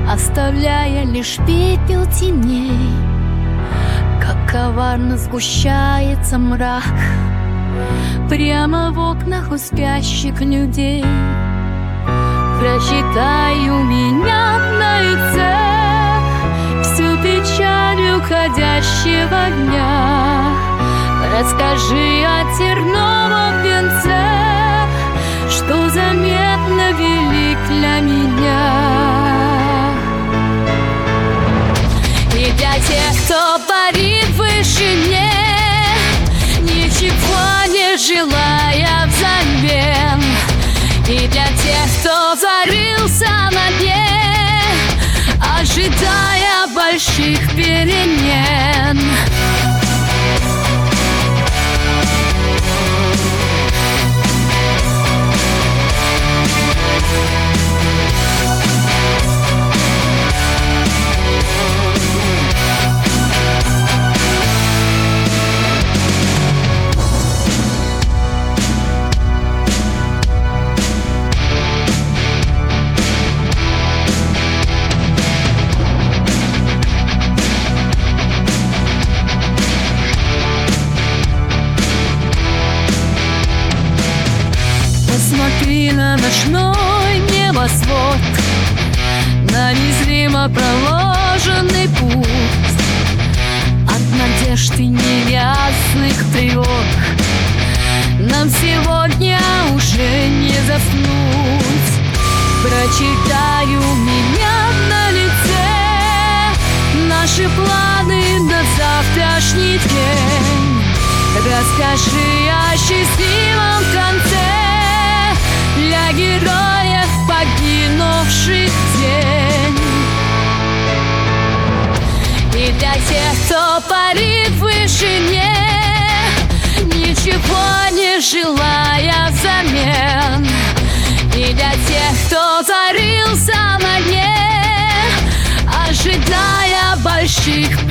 оставляя лишь пепел теней. Как коварно сгущается мрак прямо в окнах у спящих людей. Прочитай у меня на лице всю печаль уходящего дня. Расскажи о терновом венце, что заметно велик для меня. И для тех, кто парит в вышине, ничего не желая взамен. И для тех, кто зарылся на дне, ожидая больших перемен. Посмотри на ночной небосвод, на незримо проложенный путь от надежд и неясных тревог. Нам сегодня уже не заснуть. Прочитай у меня на лице наши планы на завтрашний день. Расскажи о счастливом конце для героев, погибнувших в день. И для тех, кто парит в вышине, ничего не желая взамен. И для тех, кто зарылся на дне, ожидая больших